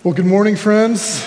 Well, good morning, friends.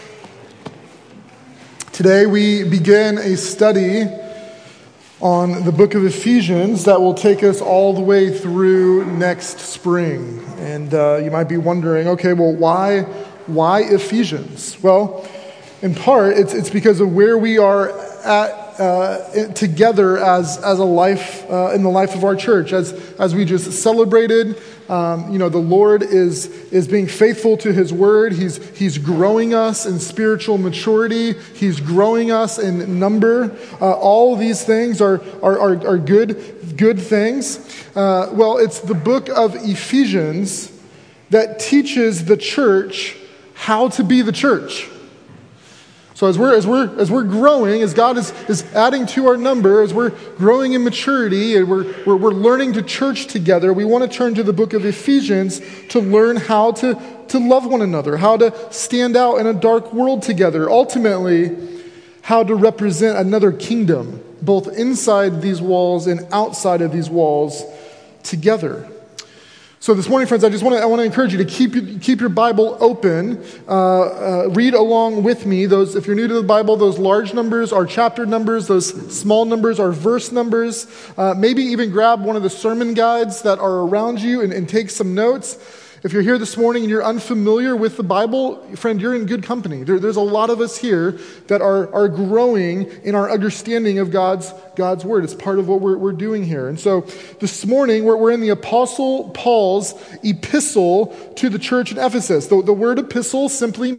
Today we begin a study on the book of Ephesians that will take us all the way through next spring. And you might be wondering, okay, well, why Ephesians? Well, in part, it's because of where we are at together as a life in the life of our church. As we just celebrated, the Lord is being faithful to His word. He's growing us in spiritual maturity. He's growing us in number. All of these things are good things. Well, it's the book of Ephesians that teaches the church how to be the church. So as we're growing, as God is adding to our number, as we're growing in maturity, and we're learning to church together, we want to turn to the book of Ephesians to learn how to love one another, how to stand out in a dark world together, ultimately, how to represent another kingdom, both inside these walls and outside of these walls together. So this morning, friends, I want to encourage you to keep your Bible open. Read along with me. Those, if you're new to the Bible, those large numbers are chapter numbers. Those small numbers are verse numbers. Maybe even grab one of the sermon guides that are around you and take some notes. If you're here this morning and you're unfamiliar with the Bible, friend, you're in good company. There's a lot of us here that are growing in our understanding of God's word. It's part of what we're doing here. And so this morning, we're in the Apostle Paul's epistle to the church in Ephesus. The word epistle simply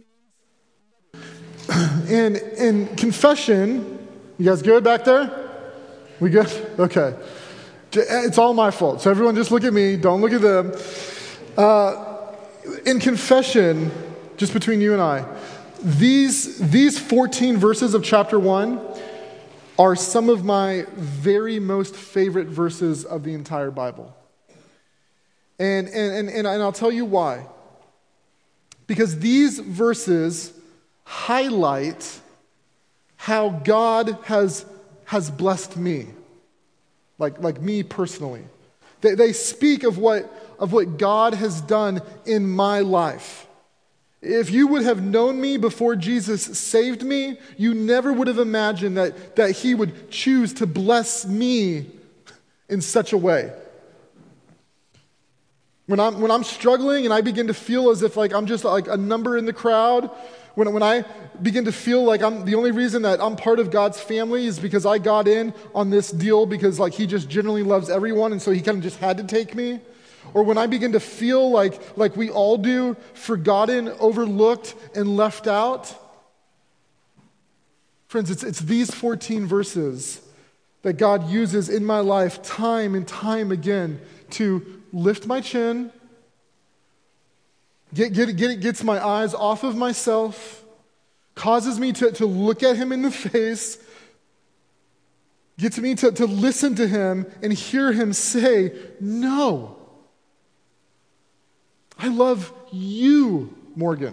means, in confession, you guys good back there? We good? Okay. It's all my fault. So everyone just look at me. Don't look at them. In confession, just between you and I, these 14 verses of chapter 1 are some of my very most favorite verses of the entire Bible. And I'll tell you why. Because these verses highlight how God has blessed me, like me personally. They speak of what God has done in my life. If you would have known me before Jesus saved me, you never would have imagined that He would choose to bless me in such a way. When I'm struggling and I begin to feel as if I'm just like a number in the crowd, when I begin to feel like I'm the only reason that I'm part of God's family is because I got in on this deal because He just generally loves everyone and so He kind of just had to take me. Or when I begin to feel like we all do, forgotten, overlooked, and left out. Friends, it's these 14 verses that God uses in my life time and time again to lift my chin, gets my eyes off of myself, causes me to look at Him in the face, gets me to listen to Him and hear Him say, no. I love you, Morgan.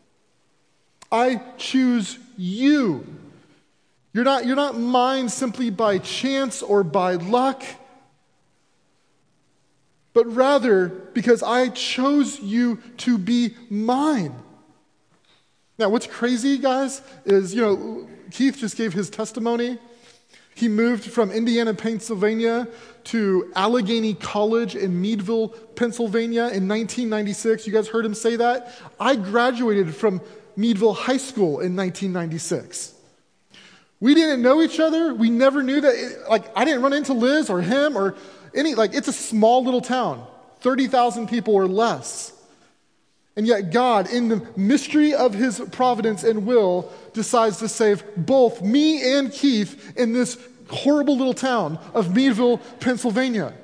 I choose you. You're not mine simply by chance or by luck, but rather because I chose you to be mine. Now, what's crazy, guys, is, Keith just gave his testimony. He moved from Indiana, Pennsylvania to Allegheny College in Meadville, Pennsylvania in 1996. You guys heard him say that? I graduated from Meadville High School in 1996. We didn't know each other. We never knew that. I didn't run into Liz or him or any, it's a small little town, 30,000 people or less. And yet God, in the mystery of His providence and will, decides to save both me and Keith in this horrible little town of Meadville, Pennsylvania.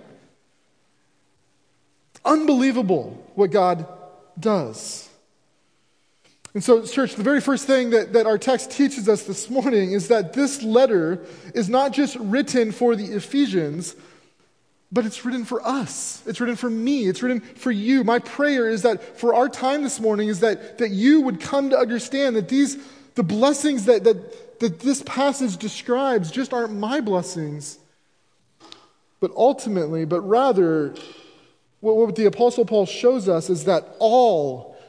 Unbelievable what God does. And so, church, the very first thing that our text teaches us this morning is that this letter is not just written for the Ephesians, but it's written for us. It's written for me. It's written for you. My prayer is that for our time this morning is that you would come to understand that the blessings that this passage describes just aren't my blessings, but rather what the Apostle Paul shows us is that all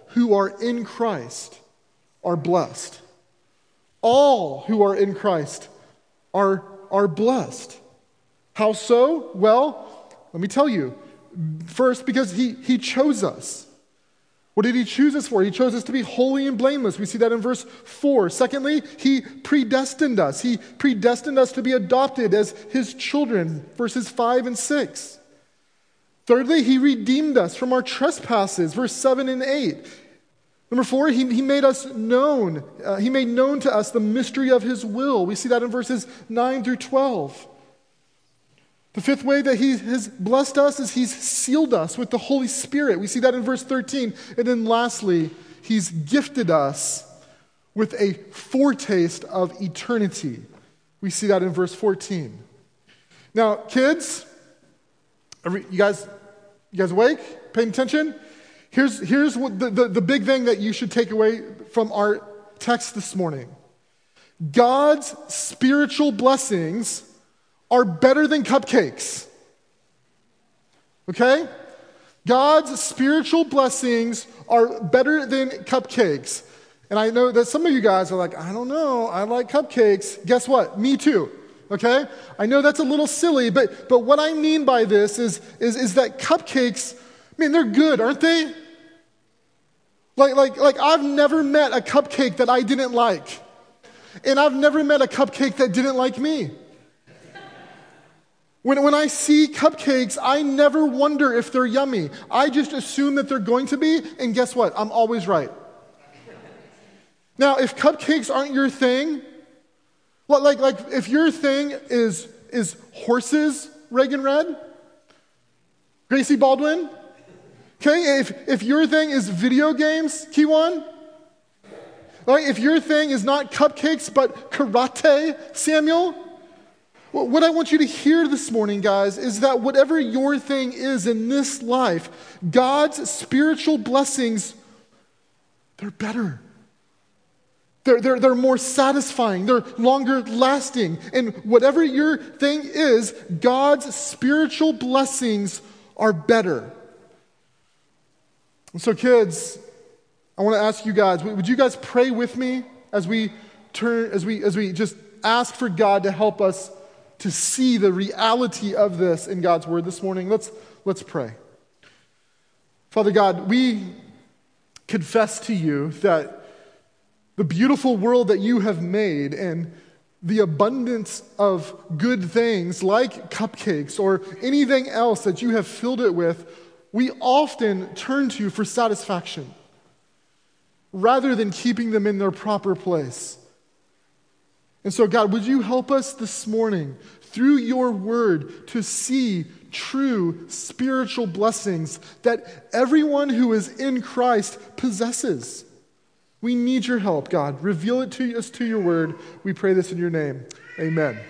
who are in Christ are blessed. All who are in Christ are blessed. How so? Well, let me tell you. First, because he chose us. What did he choose us for? He chose us to be holy and blameless. We see that in verse 4. Secondly, he predestined us. He predestined us to be adopted as his children, verses 5 and 6. Thirdly, he redeemed us from our trespasses, verse 7 and 8. Number 4, he made us known. He made known to us the mystery of his will. We see that in verses 9 through 12. The fifth way that he has blessed us is he's sealed us with the Holy Spirit. We see that in verse 13. And then lastly, he's gifted us with a foretaste of eternity. We see that in verse 14. Now, kids, you guys awake? Paying attention? Here's what the big thing that you should take away from our text this morning. God's spiritual blessings are better than cupcakes. Okay? God's spiritual blessings are better than cupcakes. And I know that some of you guys are like, I don't know, I like cupcakes. Guess what? Me too. Okay? I know that's a little silly, but what I mean by this is that cupcakes, man, they're good, aren't they? Like I've never met a cupcake that I didn't like. And I've never met a cupcake that didn't like me. When I see cupcakes, I never wonder if they're yummy. I just assume that they're going to be, and guess what? I'm always right. Now, if cupcakes aren't your thing, like if your thing is horses, Reagan Red, Gracie Baldwin, okay? If your thing is video games, Kiwan, like if your thing is not cupcakes but karate, Samuel. What I want you to hear this morning, guys, is that whatever your thing is in this life, God's spiritual blessings, they're better. They're more satisfying. They're longer lasting. And whatever your thing is, God's spiritual blessings are better. And so, kids, I want to ask you guys, would you guys pray with me as we just ask for God to help us to see the reality of this in God's word this morning? Let's pray. Father God, we confess to you that the beautiful world that you have made and the abundance of good things like cupcakes or anything else that you have filled it with, we often turn to for satisfaction rather than keeping them in their proper place. And so, God, would you help us this morning through your word to see true spiritual blessings that everyone who is in Christ possesses? We need your help, God. Reveal it to us to your word. We pray this in your name. Amen.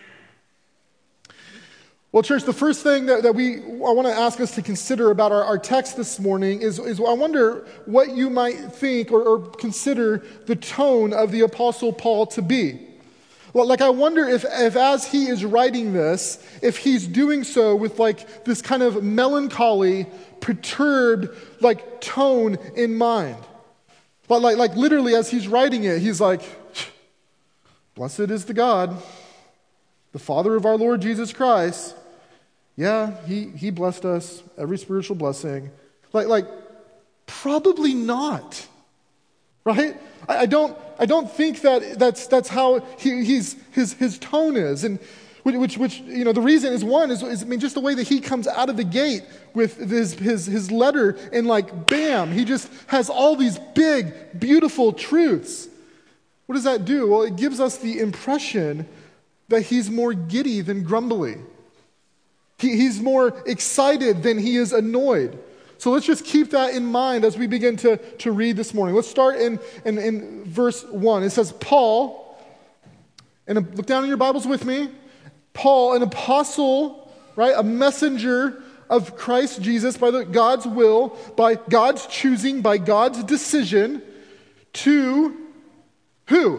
Well, church, the first thing that I want to ask us to consider about our text this morning is I wonder what you might think or consider the tone of the Apostle Paul to be. Well, I wonder if as he is writing this, if he's doing so with this kind of melancholy, perturbed tone in mind. But literally as he's writing it, he's like, blessed is the God, the Father of our Lord Jesus Christ. Yeah, he blessed us, every spiritual blessing. Probably not, right? I don't think that's how his tone is, and which the reason is just the way that he comes out of the gate with his letter, and bam, he just has all these big, beautiful truths. What does that do? Well, it gives us the impression that he's more giddy than grumbly. He's more excited than he is annoyed. So let's just keep that in mind as we begin to read this morning. Let's start in verse 1. It says, Paul, and look down in your Bibles with me, Paul, an apostle, right, a messenger of Christ Jesus by God's will, by God's choosing, by God's decision, to who?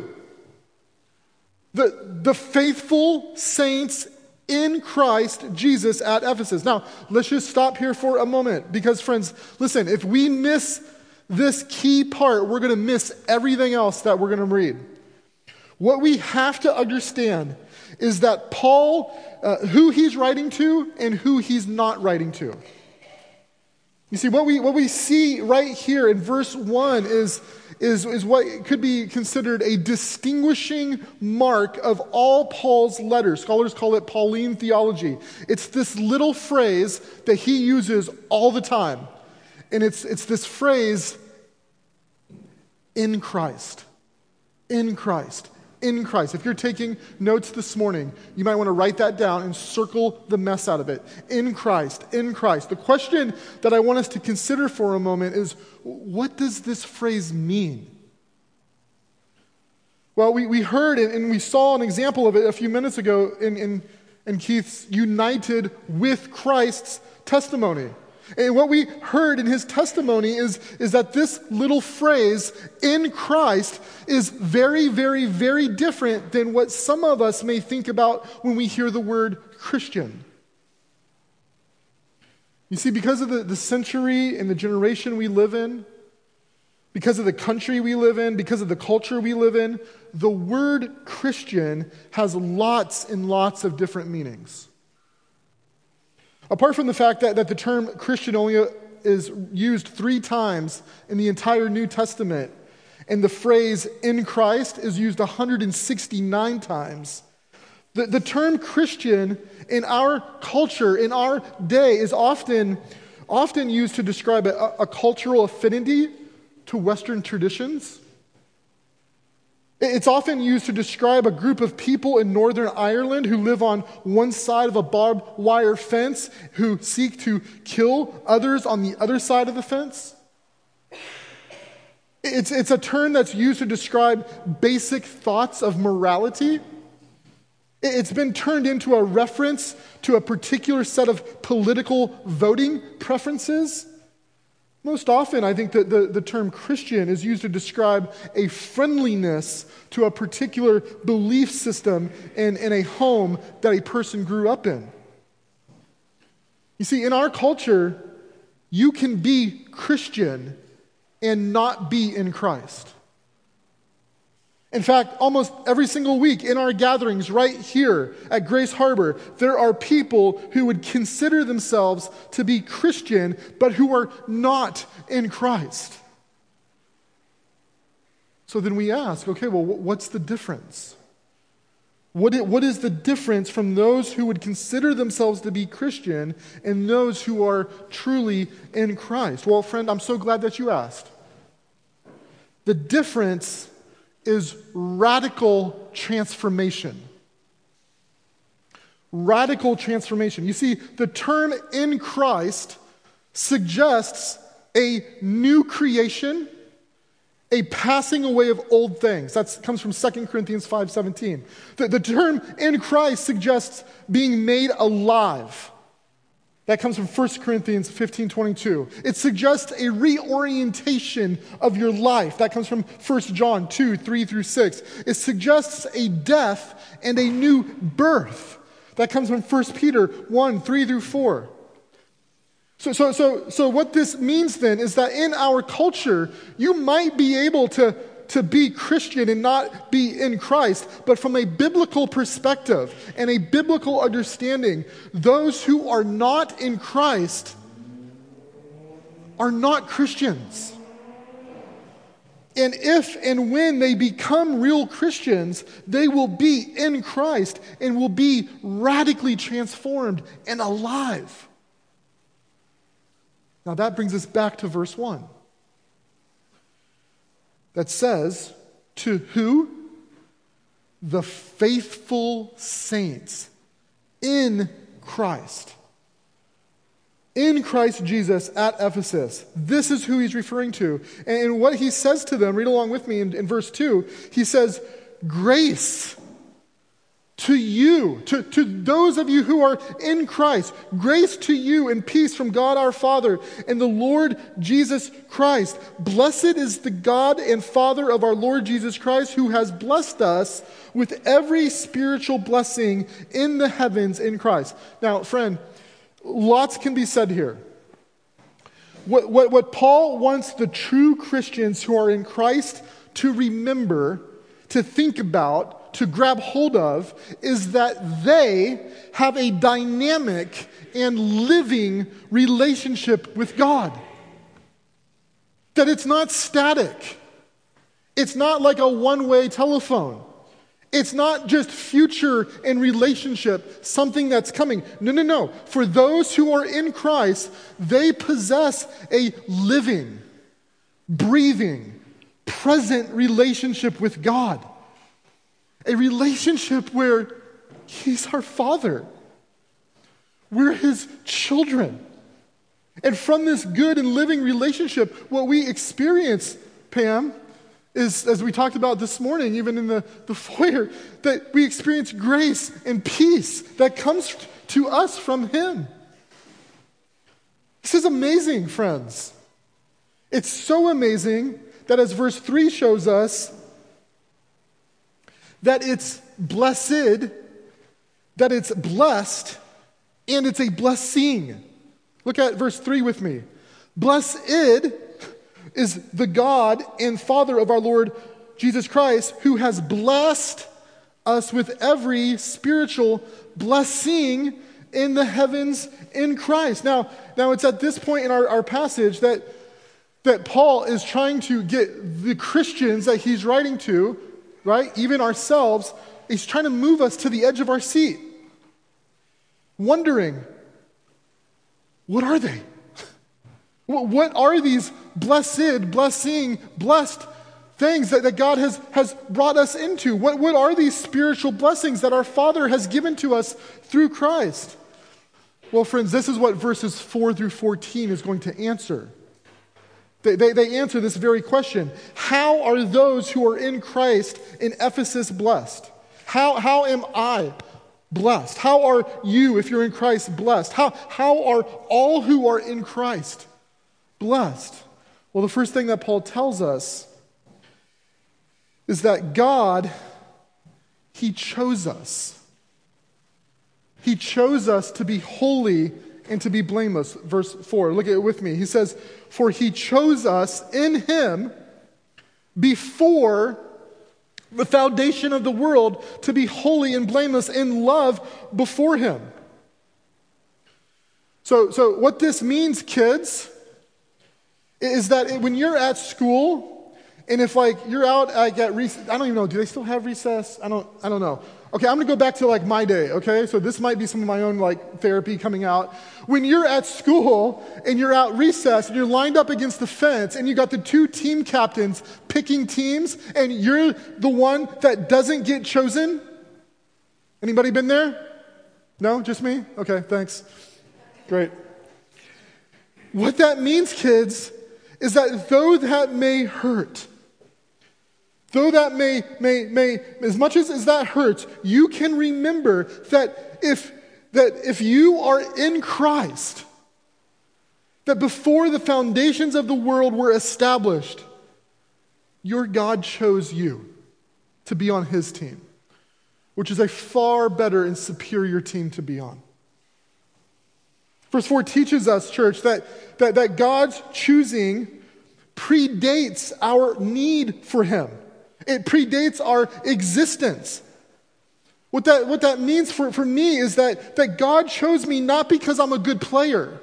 The faithful saints in Christ Jesus at Ephesus. Now, let's just stop here for a moment because, friends, listen, if we miss this key part, we're going to miss everything else that we're going to read. What we have to understand is that Paul, who he's writing to and who he's not writing to. You see, what we see right here in verse 1 is what could be considered a distinguishing mark of all Paul's letters. Scholars call it Pauline theology. It's this little phrase that he uses all the time. And it's this phrase, in Christ. In Christ. In Christ. If you're taking notes this morning, you might want to write that down and circle the mess out of it. In Christ. In Christ. The question that I want us to consider for a moment is, what does this phrase mean? Well, we heard and we saw an example of it a few minutes ago in Keith's united with Christ's testimony. And what we heard in his testimony is that this little phrase, in Christ, is very, very, very different than what some of us may think about when we hear the word Christian. You see, because of the century and the generation we live in, because of the country we live in, because of the culture we live in, the word Christian has lots and lots of different meanings. Apart from the fact that the term Christian only is used 3 times in the entire New Testament, and the phrase in Christ is used 169 times, the term Christian in our culture, in our day, is often used to describe a cultural affinity to Western traditions. It's often used to describe a group of people in Northern Ireland who live on one side of a barbed wire fence who seek to kill others on the other side of the fence. It's a term that's used to describe basic thoughts of morality. It's been turned into a reference to a particular set of political voting preferences. Most often, I think that the term Christian is used to describe a friendliness to a particular belief system in a home that a person grew up in. You see, in our culture, you can be Christian and not be in Christ. In fact, almost every single week in our gatherings right here at Grace Harbor, there are people who would consider themselves to be Christian, but who are not in Christ. So then we ask, okay, well, what's the difference? What is the difference from those who would consider themselves to be Christian and those who are truly in Christ? Well, friend, I'm so glad that you asked. The difference is radical transformation. Radical transformation. You see, the term in Christ suggests a new creation, a passing away of old things. That comes from 2 Corinthians 5:17. The term in Christ suggests being made alive. That comes from 1 Corinthians 15:22. It suggests a reorientation of your life. That comes from 1 John 2:3-6. It suggests a death and a new birth. That comes from 1 Peter 1:3-4. So what this means then is that in our culture, you might be able to be Christian and not be in Christ, but from a biblical perspective and a biblical understanding, those who are not in Christ are not Christians. And if and when they become real Christians, they will be in Christ and will be radically transformed and alive. Now that brings us back to verse 1. That says, to who? The faithful saints in Christ. In Christ Jesus at Ephesus. This is who he's referring to. And what he says to them, read along with me in verse 2, he says, grace to you, to those of you who are in Christ, grace to you and peace from God our Father and the Lord Jesus Christ. Blessed is the God and Father of our Lord Jesus Christ, who has blessed us with every spiritual blessing in the heavens in Christ. Now, friend, lots can be said here. what Paul wants the true Christians who are in Christ to remember, to think about, to grab hold of, is that they have a dynamic and living relationship with God. That it's not static. It's not like a one-way telephone. It's not just future in relationship, something that's coming. No. For those who are in Christ, they possess a living, breathing, present relationship with God. A relationship where He's our Father. We're His children. And from this good and living relationship, what we experience, Pam, is, as we talked about this morning, even in the foyer, that we experience grace and peace that comes to us from Him. This is amazing, friends. It's so amazing that, as verse 3 shows us, that it's blessed, that it's blessed, and it's a blessing. Look at verse 3 with me. Blessed is the God and Father of our Lord Jesus Christ, who has blessed us with every spiritual blessing in the heavens in Christ. Now it's at this point in our passage that Paul is trying to get the Christians that he's writing to, right, even ourselves, he's trying to move us to the edge of our seat, wondering, what are they? What are these blessed, blessing, blessed things that God has brought us into? What are these spiritual blessings that our Father has given to us through Christ? Well, friends, this is what verses 4 through 14 is going to answer. They answer this very question. How are those who are in Christ in Ephesus blessed? How am I blessed? How are you, if you're in Christ, blessed? How are all who are in Christ blessed? Well, the first thing that Paul tells us is that God, He chose us. He chose us to be holy and to be blameless. Verse 4, look at it with me. He says, for He chose us in Him before the foundation of the world to be holy and blameless in love before Him. So what this means, kids, is that when you're at school, and if like you're out at recess, I don't even know, do they still have recess? I don't know. Okay, I'm gonna go back to like my day, okay? So this might be some of my own like therapy coming out. When you're at school and you're out recess and you're lined up against the fence and you got the two team captains picking teams and you're the one that doesn't get chosen. Anybody been there? No, just me? Okay, thanks. Great. What that means, kids, is that though that may hurt, though that may, as much as that hurts, you can remember that if you are in Christ, that before the foundations of the world were established, your God chose you to be on His team, which is a far better and superior team to be on. Verse 4 teaches us, church, that God's choosing predates our need for Him. It predates our existence. What that means for me is that God chose me not because I'm a good player.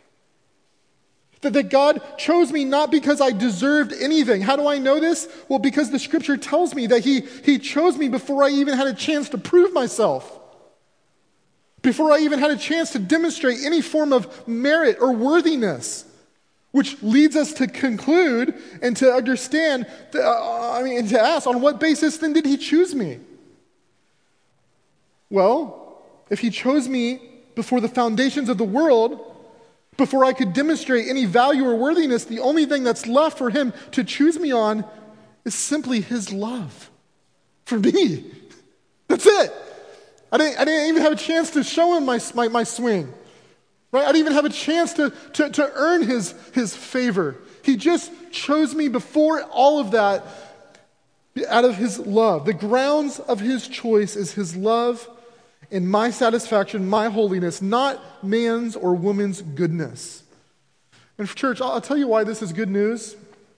That God chose me not because I deserved anything. How do I know this? Well, because the Scripture tells me that He chose me before I even had a chance to prove myself. Before I even had a chance to demonstrate any form of merit or worthiness. Which leads us to conclude and to understand, and to ask, on what basis then did He choose me? Well, if He chose me before the foundations of the world, before I could demonstrate any value or worthiness, the only thing that's left for Him to choose me on is simply His love for me. That's it. I didn't even have a chance to show Him my swing. Right? I didn't even have a chance to earn his favor. He just chose me before all of that out of His love. The grounds of His choice is His love and my satisfaction, my holiness, not man's or woman's goodness. And for church, I'll tell you why this is good news.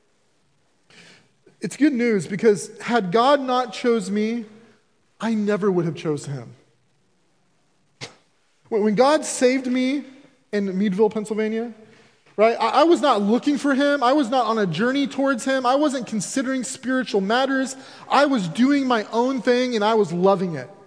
It's good news because had God not chose me, I never would have chosen him. When God saved me in Meadville, Pennsylvania, right, I was not looking for him. I was not on a journey towards him. I wasn't considering spiritual matters. I was doing my own thing and I was loving it.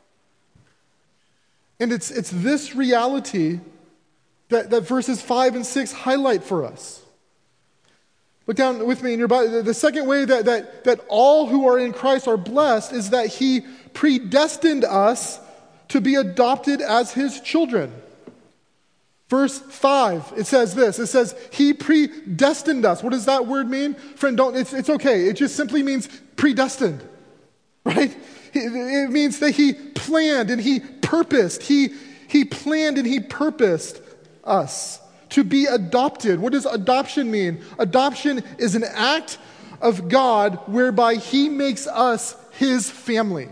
And it's this reality that verses 5 and 6 highlight for us. Look down with me in your Bible. The second way that all who are in Christ are blessed is that he predestined us to be adopted as his children. Verse 5, it says this. It says, he predestined us. What does that word mean? Friend, it's okay. It just simply means predestined, right? It means that he planned and he purposed. He planned and he purposed us to be adopted. What does adoption mean? Adoption is an act of God whereby he makes us his family.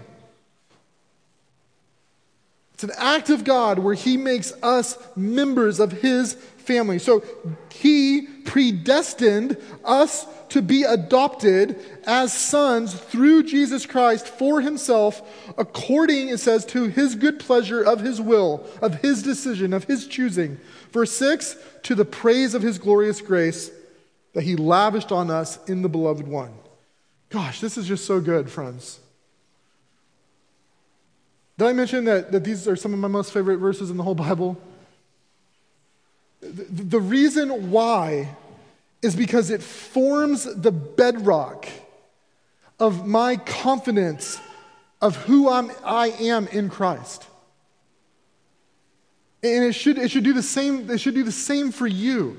It's an act of God where he makes us members of his family. So he predestined us to be adopted as sons through Jesus Christ for himself, according, it says, to his good pleasure of his will, of his decision, of his choosing. Verse 6, to the praise of his glorious grace that he lavished on us in the beloved one. Gosh, this is just so good, friends. Did I mention that these are some of my most favorite verses in the whole Bible? The reason why is because it forms the bedrock of my confidence of who I am in Christ. And it should do the same. It should do the same for you.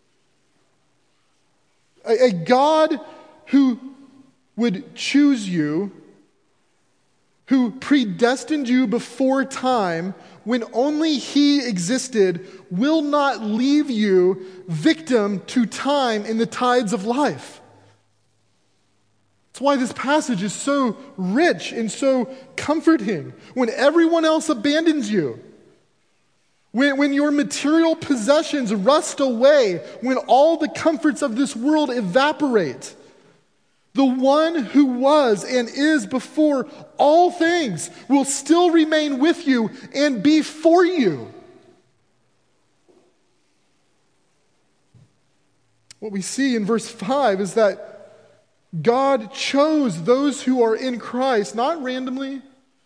A God who would choose you, who predestined you before time, when only he existed, will not leave you victim to time in the tides of life. That's why this passage is so rich and so comforting. When everyone else abandons you, when your material possessions rust away, when all the comforts of this world evaporate, the one who was and is before all things will still remain with you and be for you. What we see in verse 5 is that God chose those who are in Christ, not randomly,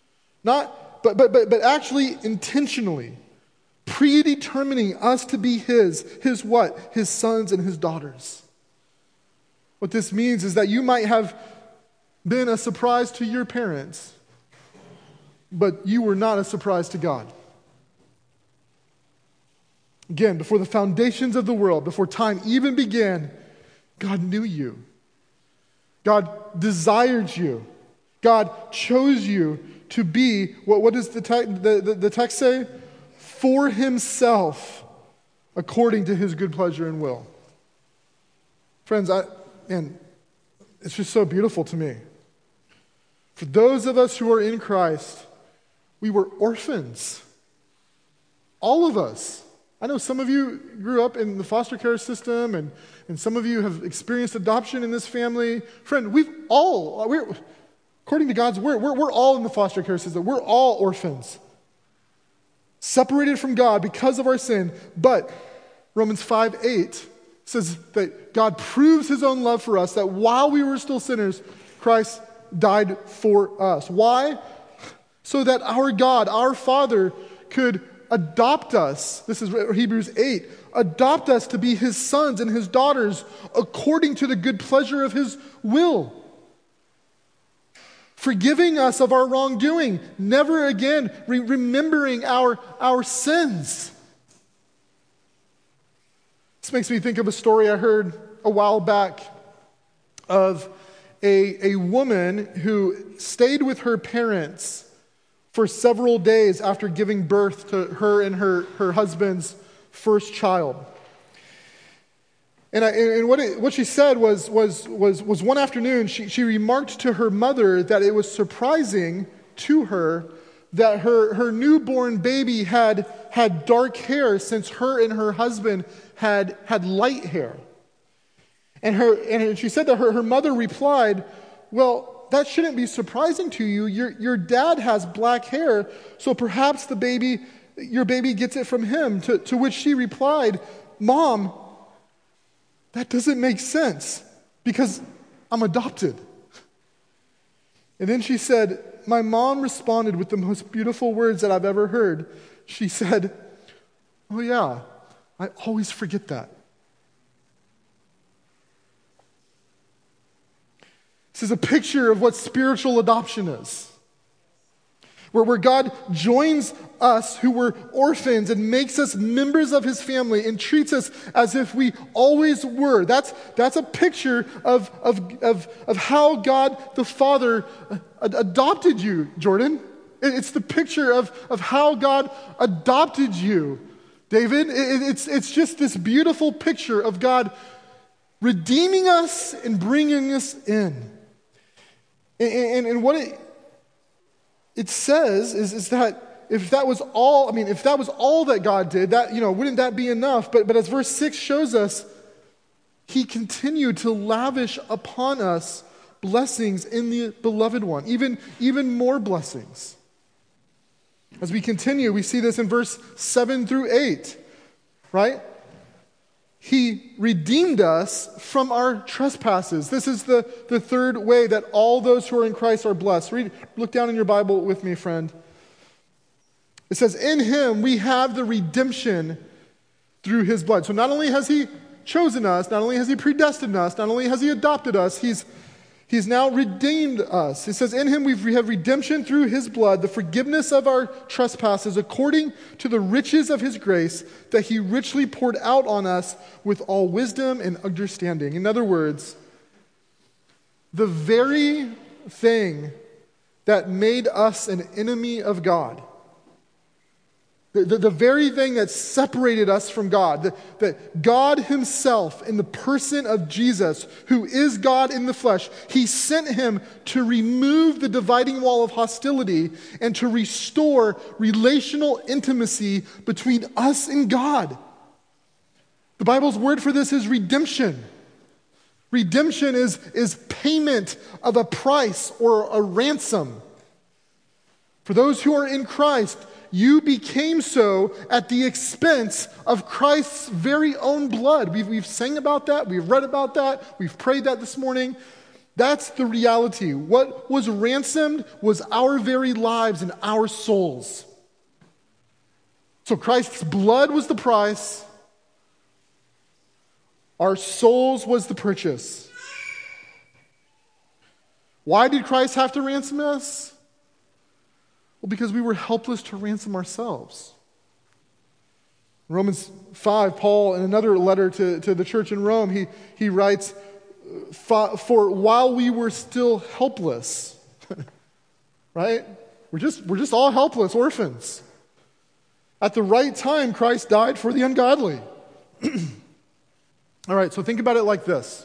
but actually intentionally, predetermining us to be his what? His sons and his daughters. What this means is that you might have been a surprise to your parents, but you were not a surprise to God. Again, before the foundations of the world, before time even began, God knew you. God desired you. God chose you to be, what does the text say? For himself, according to his good pleasure and will. Friends, and it's just so beautiful to me. For those of us who are in Christ, we were orphans. All of us. I know some of you grew up in the foster care system, and some of you have experienced adoption in this family. Friend, we're according to God's word, we're all in the foster care system. We're all orphans. Separated from God because of our sin. But Romans 5:8 says that God proves his own love for us, that while we were still sinners, Christ died for us. Why? So that our God, our Father, could adopt us. This is Hebrews 8. Adopt us to be his sons and his daughters according to the good pleasure of his will. Forgiving us of our wrongdoing, never again remembering our sins. This makes me think of a story I heard a while back of a woman who stayed with her parents for several days after giving birth to her and her husband's first child. And what she said was one afternoon, she remarked to her mother that it was surprising to her that her newborn baby had dark hair since her and her husband had light hair. And she said that her mother replied, well, that shouldn't be surprising to you. Your dad has black hair, so perhaps your baby gets it from him. To which she replied, Mom, that doesn't make sense because I'm adopted. And then she said, my mom responded with the most beautiful words that I've ever heard. She said, oh yeah, I always forget that. This is a picture of what spiritual adoption is. Where God joins us who were orphans and makes us members of his family and treats us as if we always were. That's a picture of how God the Father adopted you, Jordan. It's the picture of how God adopted you, David. It's just this beautiful picture of God redeeming us and bringing us in. And what it says is that if that was all that God did, that, wouldn't that be enough? But as verse 6 shows us, he continued to lavish upon us blessings in the beloved one, even more blessings. As we continue, we see this in verse 7 through 8, right? He redeemed us from our trespasses. This is the third way that all those who are in Christ are blessed. Look down in your Bible with me, friend. It says, in him we have the redemption through his blood. So not only has he chosen us, not only has he predestined us, not only has he adopted us, he's now redeemed us. It says, in him we have redemption through his blood, the forgiveness of our trespasses, according to the riches of his grace that he richly poured out on us with all wisdom and understanding. In other words, the very thing that made us an enemy of God, the very thing that separated us from God, that God himself in the person of Jesus, who is God in the flesh, he sent him to remove the dividing wall of hostility and to restore relational intimacy between us and God. The Bible's word for this is redemption. Redemption is payment of a price or a ransom. For those who are in Christ, you became so at the expense of Christ's very own blood. We've sang about that. We've read about that. We've prayed that this morning. That's the reality. What was ransomed was our very lives and our souls. So Christ's blood was the price. Our souls was the purchase. Why did Christ have to ransom us? Well, because we were helpless to ransom ourselves. In Romans 5, Paul, in another letter to the church in Rome, he writes, for while we were still helpless, right? We're just all helpless orphans. At the right time, Christ died for the ungodly. All right, so think about it like this.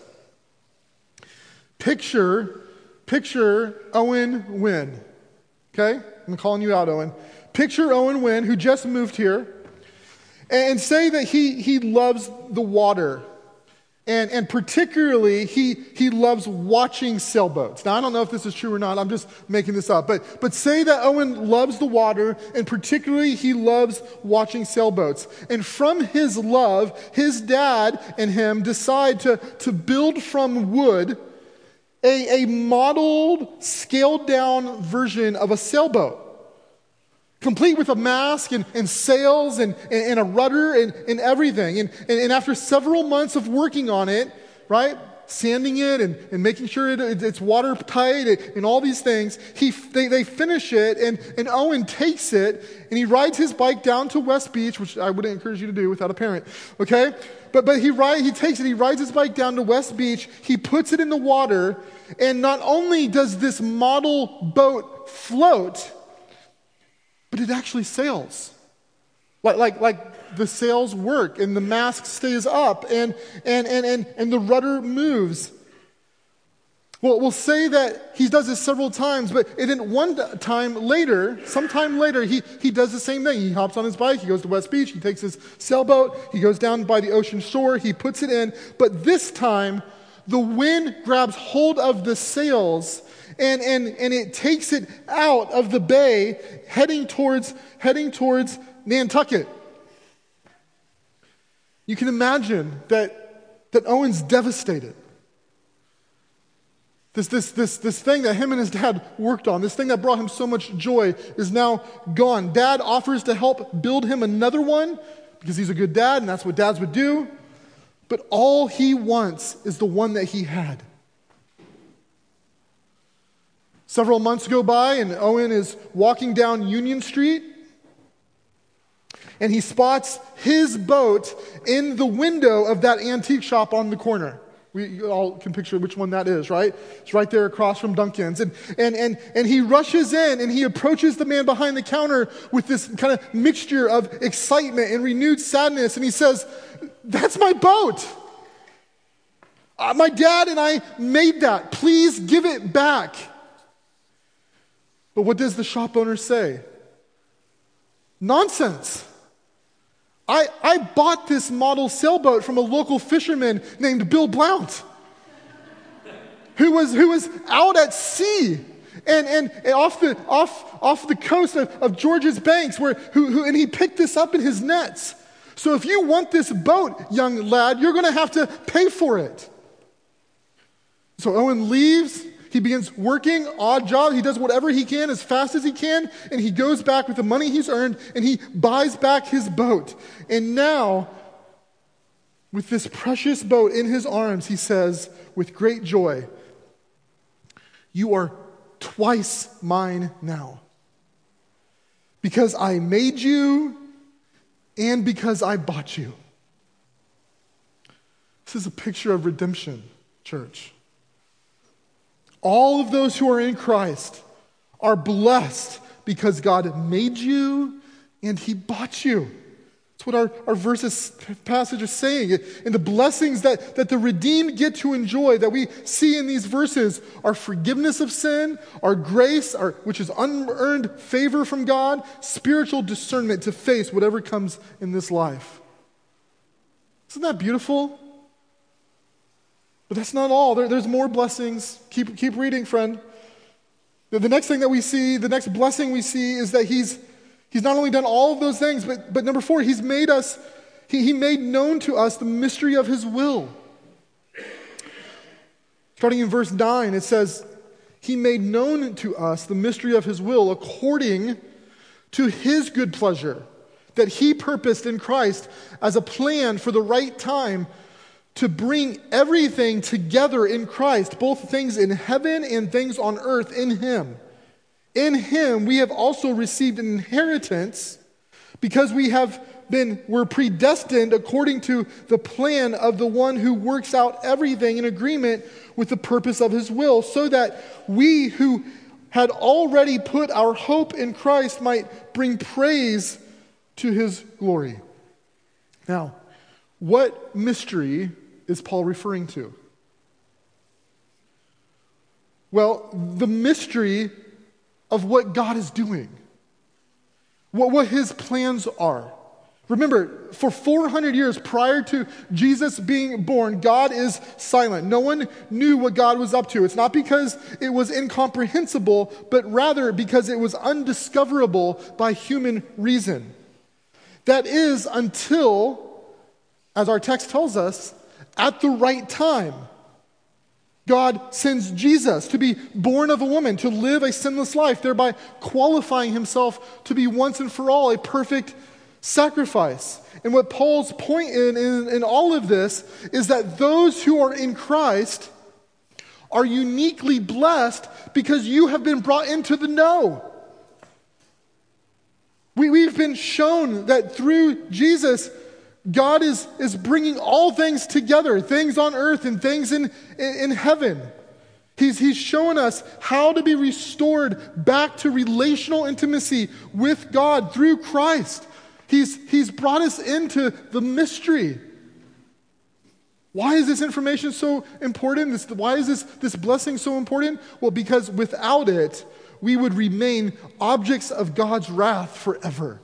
Picture Owen Wynn, okay? I'm calling you out, Owen. Picture Owen Wynn, who just moved here, and say that he loves the water. And particularly, he loves watching sailboats. Now, I don't know if this is true or not. I'm just making this up. But say that Owen loves the water, and particularly he loves watching sailboats. And from his love, his dad and him decide to build from wood a modeled, scaled-down version of a sailboat, complete with a mast and sails and a rudder and everything. And after several months of working on it, right, sanding it and making sure it's watertight and all these things, they finish it, and Owen takes it, and he rides his bike down to West Beach, which I wouldn't encourage you to do without a parent, okay? But he rides his bike down to West Beach, he puts it in the water, and not only does this model boat float, but it actually sails. Like the sails work, and the mast stays up, and the rudder moves. Well, we'll say that he does this several times, but then sometime later, he does the same thing. He hops on his bike, he goes to West Beach, he takes his sailboat, he goes down by the ocean shore, he puts it in. But this time, the wind grabs hold of the sails and it takes it out of the bay, heading towards Nantucket. You can imagine that Owen's devastated. This thing that him and his dad worked on, this thing that brought him so much joy, is now gone. Dad offers to help build him another one because he's a good dad and that's what dads would do. But all he wants is the one that he had. Several months go by and Owen is walking down Union Street and he spots his boat in the window of that antique shop on the corner. We all can picture which one that is, right? It's right there across from Dunkin's. And he rushes in and he approaches the man behind the counter with this kind of mixture of excitement and renewed sadness. And he says, "That's my boat. My dad and I made that. Please give it back." But what does the shop owner say? "Nonsense. I bought this model sailboat from a local fisherman named Bill Blount, who was out at sea and off the coast of George's Banks, and he picked this up in his nets. So if you want this boat, young lad, you're going to have to pay for it." So Owen leaves. He begins working, odd job. He does whatever he can as fast as he can, and he goes back with the money he's earned, and he buys back his boat. And now, with this precious boat in his arms, he says, with great joy, "You are twice mine now, because I made you and because I bought you." This is a picture of redemption, church. All of those who are in Christ are blessed because God made you and he bought you. That's what our passage is saying. And the blessings that the redeemed get to enjoy that we see in these verses are forgiveness of sin, our grace, which is unearned favor from God, spiritual discernment to face whatever comes in this life. Isn't that beautiful? But that's not all. There's more blessings. Keep reading, friend. The next thing that we see, the next blessing we see is that he's not only done all of those things, but number 4, he's made us, he made known to us the mystery of his will. Starting in verse 9, it says, "He made known to us the mystery of his will according to his good pleasure that he purposed in Christ as a plan for the right time to bring everything together in Christ, both things in heaven and things on earth in him. In him we have also received an inheritance because we're predestined according to the plan of the one who works out everything in agreement with the purpose of his will, so that we who had already put our hope in Christ might bring praise to his glory." Now, what mystery is Paul referring to? Well, the mystery of what God is doing, what his plans are. Remember, for 400 years prior to Jesus being born, God is silent. No one knew what God was up to. It's not because it was incomprehensible, but rather because it was undiscoverable by human reason. That is until, as our text tells us, at the right time, God sends Jesus to be born of a woman, to live a sinless life, thereby qualifying himself to be once and for all a perfect sacrifice. And what Paul's point in all of this is that those who are in Christ are uniquely blessed because you have been brought into the know. We've been shown that through Jesus, God is bringing all things together, things on earth and things in heaven. He's showing us how to be restored back to relational intimacy with God through Christ. He's brought us into the mystery. Why is this information so important? Why is this blessing so important? Well, because without it, we would remain objects of God's wrath forever.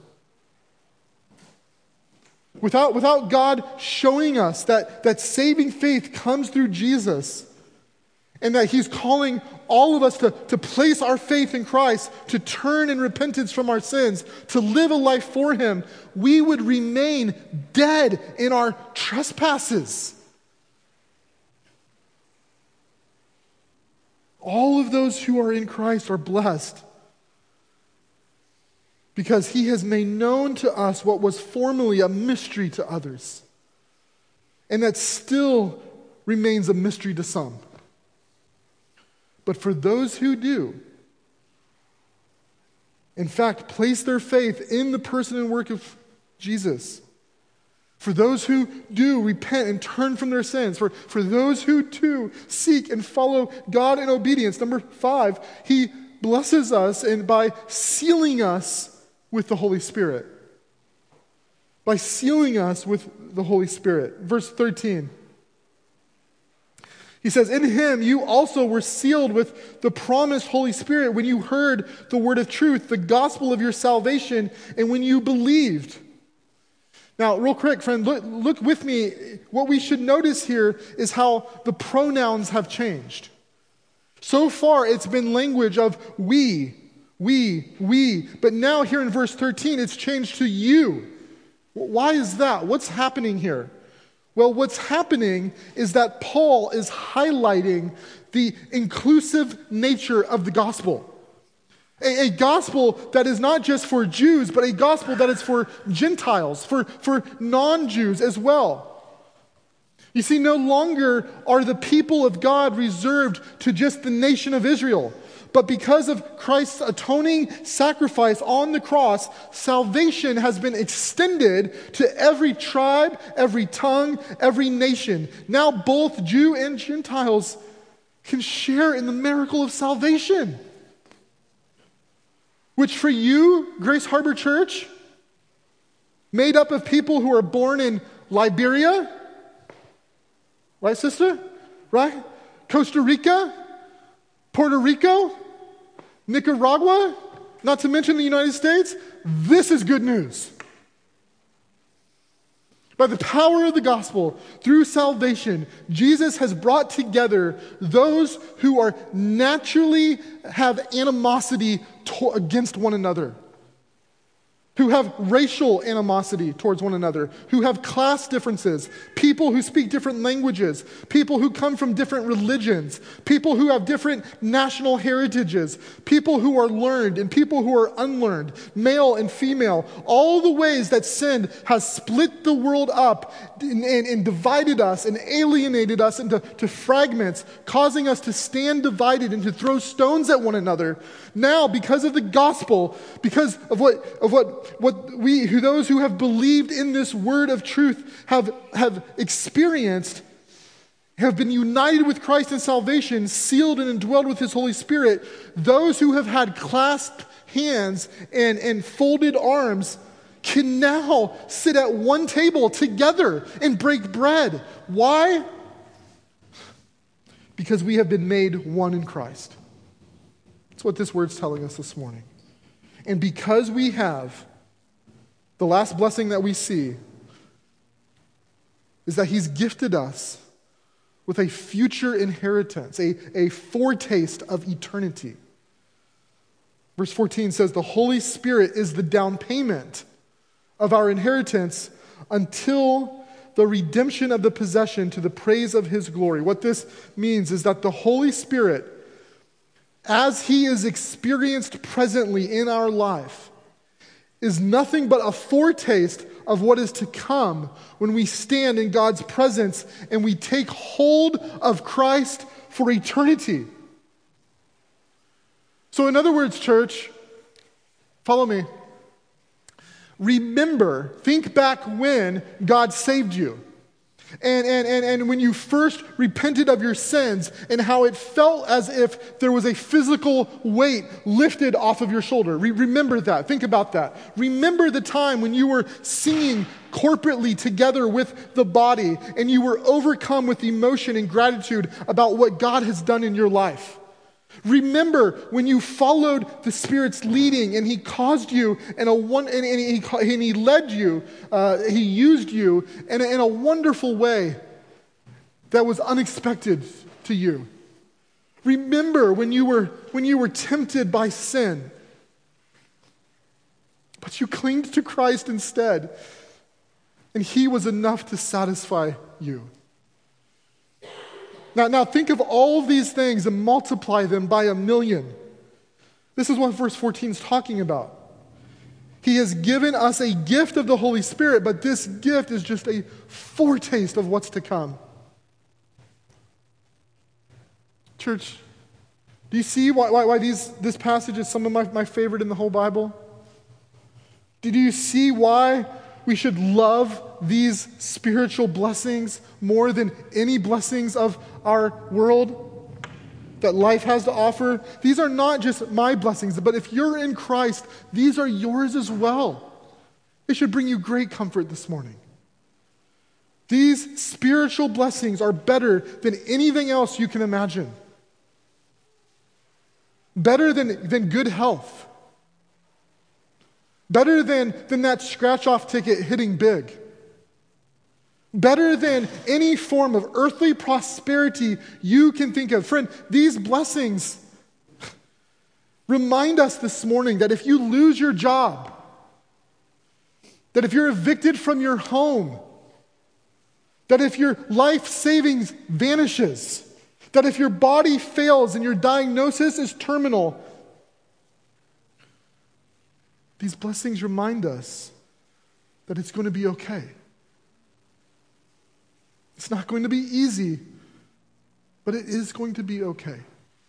Without God showing us that saving faith comes through Jesus, and that he's calling all of us to place our faith in Christ, to turn in repentance from our sins, to live a life for him, we would remain dead in our trespasses. All of those who are in Christ are blessed because he has made known to us what was formerly a mystery to others, and that still remains a mystery to some. But for those who do, in fact, place their faith in the person and work of Jesus, for those who do repent and turn from their sins, for those who do seek and follow God in obedience, number 5, he blesses us by sealing us with the Holy Spirit. By sealing us with the Holy Spirit. Verse 13. He says, in him you also were sealed with the promised Holy Spirit when you heard the word of truth, the gospel of your salvation, and when you believed. Now, real quick, friend, look with me. What we should notice here is how the pronouns have changed. So far, it's been language of we, but now here in verse 13, it's changed to you. Why is that? What's happening here? Well, what's happening is that Paul is highlighting the inclusive nature of the gospel. A gospel that is not just for Jews, but a gospel that is for Gentiles, for non-Jews as well. You see, no longer are the people of God reserved to just the nation of Israel. But because of Christ's atoning sacrifice on the cross, salvation has been extended to every tribe, every tongue, every nation. Now both Jew and Gentiles can share in the miracle of salvation. Which for you, Grace Harbor Church, made up of people who are born in Liberia, right, sister? Right? Costa Rica, Puerto Rico, Nicaragua, not to mention the United States, this is good news. By the power of the gospel, through salvation, Jesus has brought together those who are naturally have animosity against one another, who have racial animosity towards one another, who have class differences, people who speak different languages, people who come from different religions, people who have different national heritages, people who are learned and people who are unlearned, male and female, all the ways that sin has split the world up and divided us and alienated us into fragments, causing us to stand divided and to throw stones at one another. Now, because of the gospel, because of those who have believed in this word of truth have experienced, have been united with Christ in salvation, sealed and indwelled with his Holy Spirit, those who have had clasped hands and folded arms can now sit at one table together and break bread. Why? Because we have been made one in Christ. That's what this word's telling us this morning. And because we have, the last blessing that we see is that he's gifted us with a future inheritance, a foretaste of eternity. Verse 14 says, the Holy Spirit is the down payment of our inheritance until the redemption of the possession to the praise of his glory. What this means is that the Holy Spirit, as he is experienced presently in our life, is nothing but a foretaste of what is to come when we stand in God's presence and we take hold of Christ for eternity. So in other words, church, follow me. Remember, think back when God saved you. And when you first repented of your sins and how it felt as if there was a physical weight lifted off of your shoulder. Remember that. Think about that. Remember the time when you were singing corporately together with the body and you were overcome with emotion and gratitude about what God has done in your life. Remember when you followed the Spirit's leading and He caused you and He led you, He used you in a wonderful way that was unexpected to you. Remember when you were tempted by sin, but you clinged to Christ instead, and He was enough to satisfy you. Now think of all of these things and multiply them by 1,000,000. This is what verse 14 is talking about. He has given us a gift of the Holy Spirit, but this gift is just a foretaste of what's to come. Church, do you see why this passage is some of my favorite in the whole Bible? Do you see why we should love these spiritual blessings more than any blessings of our world that life has to offer? These are not just my blessings, but if you're in Christ, these are yours as well. They should bring you great comfort this morning. These spiritual blessings are better than anything else you can imagine. Better than good health. Better than that scratch-off ticket hitting big. Better than any form of earthly prosperity you can think of. Friend, these blessings remind us this morning that if you lose your job, that if you're evicted from your home, that if your life savings vanishes, that if your body fails and your diagnosis is terminal, these blessings remind us that it's going to be okay. It's not going to be easy, but it is going to be okay.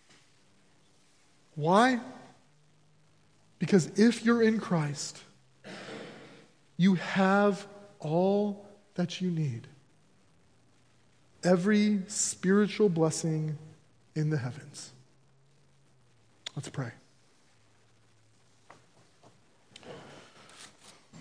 Why? Because if you're in Christ, you have all that you need. Every spiritual blessing in the heavens. Let's pray.